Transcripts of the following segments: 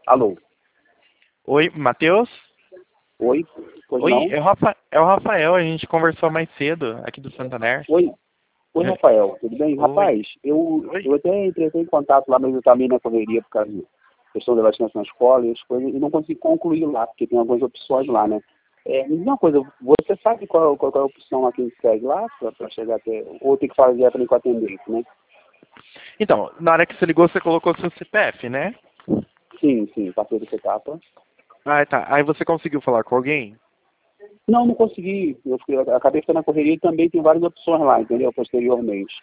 Alô? Oi, Matheus? Oi? Pois Oi, não? é o Rafael, a gente conversou mais cedo, aqui do Santander. Oi? Oi, É, Rafael, tudo bem? Oi, Rapaz, eu oi. até entrei em contato lá, mas eu também na correria por causa da questão da vacinação na escola e as coisas, e não consegui concluir lá, porque tem algumas opções lá, né? Me diz uma coisa, você sabe qual é a opção lá que a gente segue lá, para chegar até, ou tem que fazer diretamente com o atendente, né? Então, na hora que você ligou, você colocou seu CPF, né? Sim, passei dessa etapa. Ah, tá. Aí você conseguiu falar com alguém? Não, não consegui, acabei ficando na correria e também tem várias opções lá, entendeu? Posteriormente.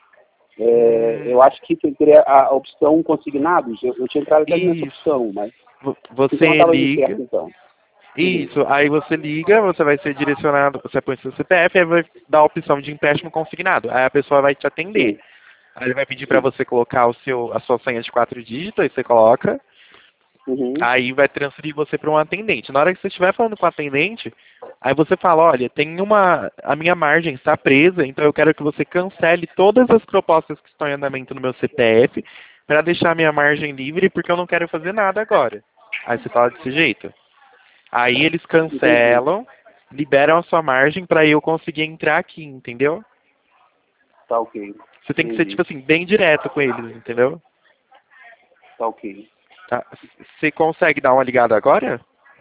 Eu Hum, acho que teria a opção consignados, eu tinha entrado até nessa isso. opção, mas então não Você estava indo certo liga. então. Uhum. Isso, aí você liga, você vai ser direcionado, você põe seu CPF, aí vai dar a opção de empréstimo consignado. Aí a pessoa vai te atender. Sim, Aí ele vai pedir para sim. você colocar a sua senha de 4 dígitos, aí você coloca. Uhum. Aí vai transferir você para um atendente. Na hora que você estiver falando com o atendente, aí você fala, olha, a minha margem está presa, então eu quero que você cancele todas as propostas que estão em andamento no meu CPF para deixar a minha margem livre, porque eu não quero fazer nada agora. Aí você fala desse jeito. Aí eles Entendi. cancelam, liberam a sua margem para eu conseguir entrar aqui, entendeu? Tá ok. Você tem que ser, tipo Entendi. assim, bem direto com eles, entendeu? Tá ok. Tá? Você consegue dar uma ligada agora?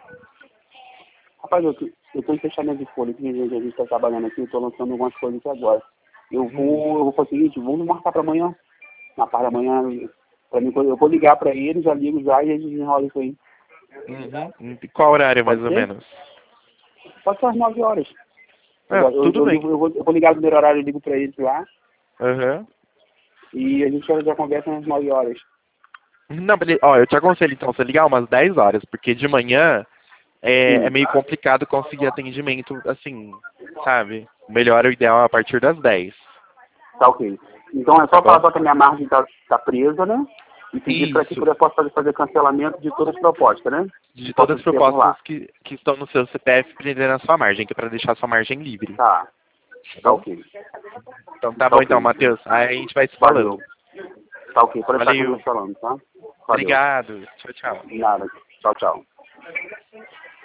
Rapaz, eu tô em fechamento de folha, que a gente está trabalhando aqui, eu tô lançando algumas coisas aqui agora. Hum. Eu vou fazer o seguinte, vamos marcar para amanhã, na parte da manhã, para mim, eu vou ligar para eles, já ligo já e a gente enrola isso aí. Uhum. Qual horário, mais Pode ou ser? menos? Pode ser às 9 horas. Ah, tudo bem. Eu vou ligar no primeiro horário, eu ligo para eles lá Aham. e a gente já conversa às 9 horas. Não, beleza. Ó, eu te aconselho então você ligar umas 10 horas, porque de manhã é Sim, meio complicado conseguir atendimento, assim, sabe? O melhor, o ideal é a partir das 10, tá ok. Então é tá só falar bom? só que a minha margem tá presa, né? E pedir para que Isso. eu possa fazer cancelamento de todas as propostas, né? Que De todas possa as ter por propostas lá. que estão no seu CPF prendendo a sua margem, que é para deixar a sua margem livre, Tá, tá tá bom? ok. Então tá Tá bom então, ok. Matheus. Aí a gente vai se falando. Valeu. Tá ok. Pode deixar que eu Valeu. vou falando, tá? Valeu. Obrigado. Tchau, tchau. De nada. Tchau, tchau.